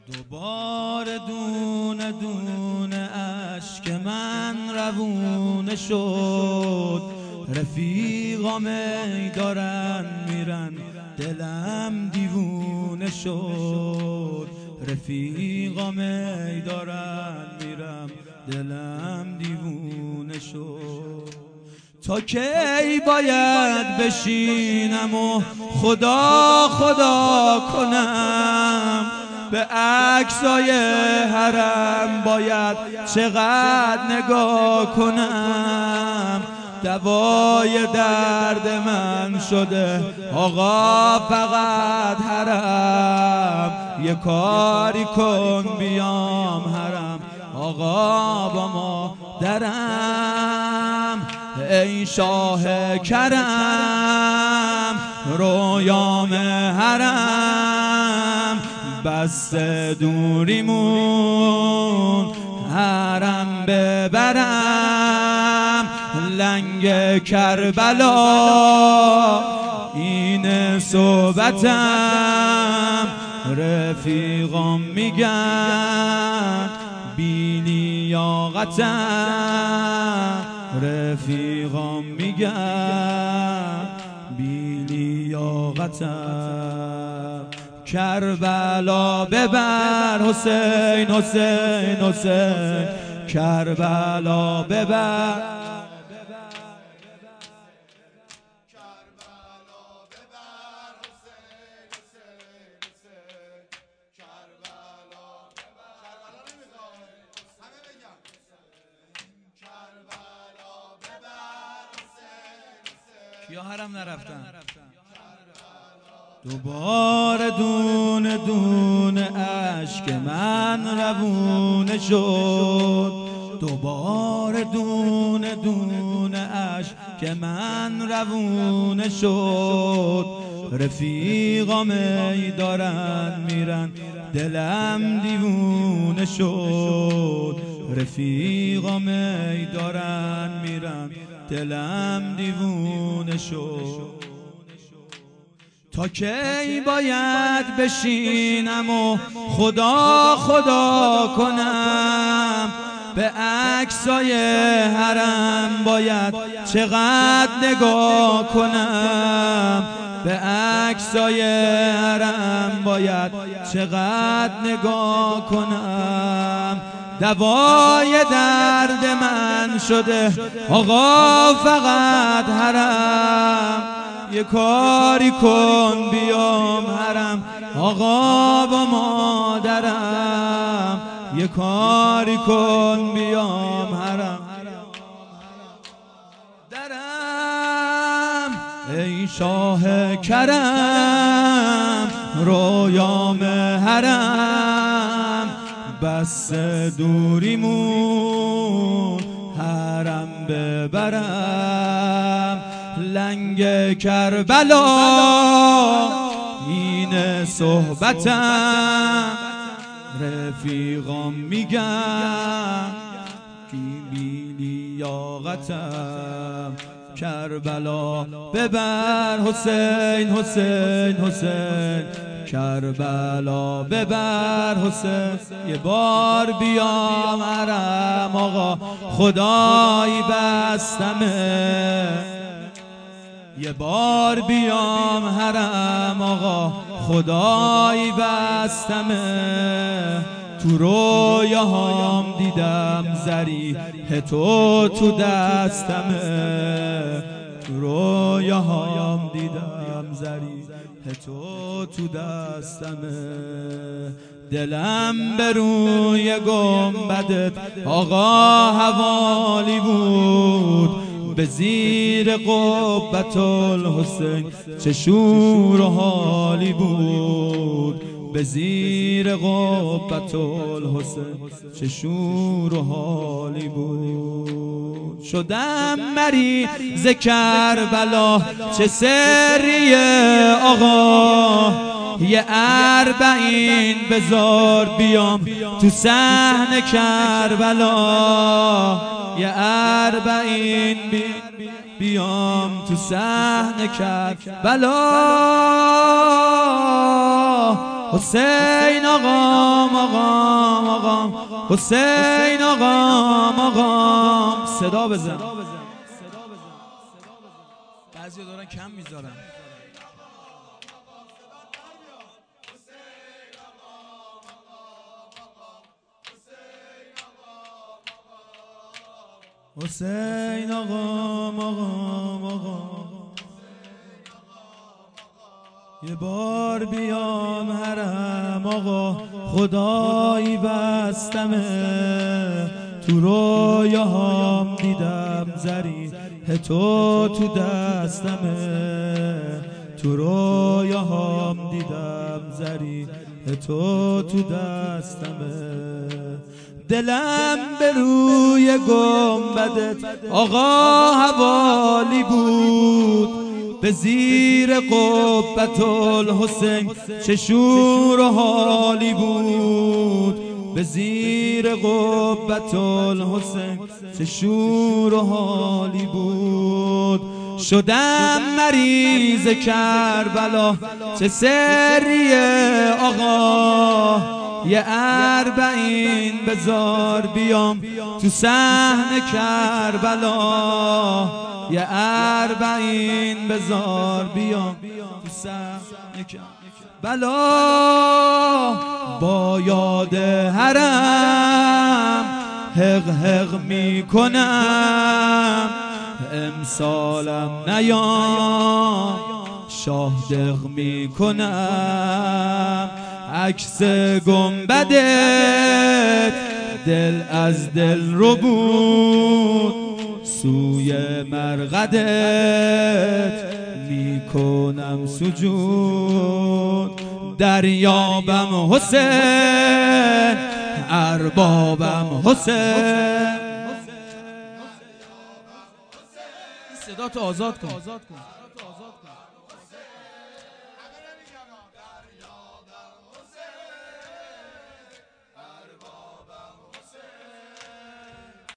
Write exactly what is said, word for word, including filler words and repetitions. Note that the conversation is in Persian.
دوباره دونه دونه اشک من روونه شد. رفیقا می دارن میرن دلم دیوونه شد. رفیقا می دارن میرم دلم دیوونه شد. تا کی باید بشینم و خدا خدا کنم؟ به عکسای حرم باید چقدر نگاه کنم؟ دوای درد من شده آقا فقط حرم. یه کاری کن بیام حرم آقا با ما درم. ای شاه کرم رویام حرم، بس دوریمون حرم ببرم. لنگ کربلا این صحبتم، رفیقام میگن بی لیاقتم. رفیقام میگن بی لیاقتم. کربلا ببر حسین حسین حسین، کربلا ببر. یا حرم نرفتن؟ دوباره دونه دونه اشک من روونه شد. دوباره دونه دونه اشک من روونه شد. رفیقا می دارن میرن دلم دیوونه شد. رفیقا می دارن میرن دلم دیوونه شد. تا کی باید بشینم و خدا خدا کنم؟ به عکسای حرم باید چقدر نگاه کنم؟ به عکسای حرم باید چقدر نگاه کنم؟ دوای درد من شده آقا فقط حرم. یه کاری کن بیام حرم آقا با مادرم. یه کاری کن بیام حرم درم. ای شاه کرم رویام حرم، بس دوریمون حرم ببرم. لنگ کربلا این صحبتم، رفیقام میگن بی لیاقتم. کربلا ببر حسین حسین حسین، کربلا ببر حسین. یه بار بیام حرم آقا خدایی بستمه. یه بار بیام حرم آقا خدایی بستمه. تو رویاهام دیدم زریح تو تو دستمه. تو رویاهام دیدم زریح تو تو دستمه. دلم به روی گنبدت آقا حوالی بود. به زیر قبة الحسین چه شور و حالی بود. به زیر قبة الحسین چه شور و حالی بود. شدم مریض کربلا چه سریه آقا. یه اربعین بذار بیام تو صحن کربلا. یه اربعین بیام تو صحن کربلا. حسین آقام آقام آقام حسین آقام آقام. صدا بزن. بعضی دارن کم میذارن. حسین آقام آقام آقام یه بار بیام حرم آقا خدایی بستمه تو رویاهام دیدم زری تو تو دستمه تو رویاهام دیدم زری تو تو دستمه دلم به روی گنبدت آقا حوالی بود به زیر قبة الحسین چه شور و حالی بود به زیر قبة الحسین چه شور و حالی بود شدم مریض کربلا چه سریه آقا یه اربعین بزار بیام تو صحن کربلا یه اربعین بزار بیام تو صحن کربلا با یاد حرم حق حق میکنم امسالم نیام شاه دق میکنم عکس گنبدت دل از دل رو بود سوی مرقدت میکنم سجود دریابم حسین اربابم حسین. صدا تو آزاد کن.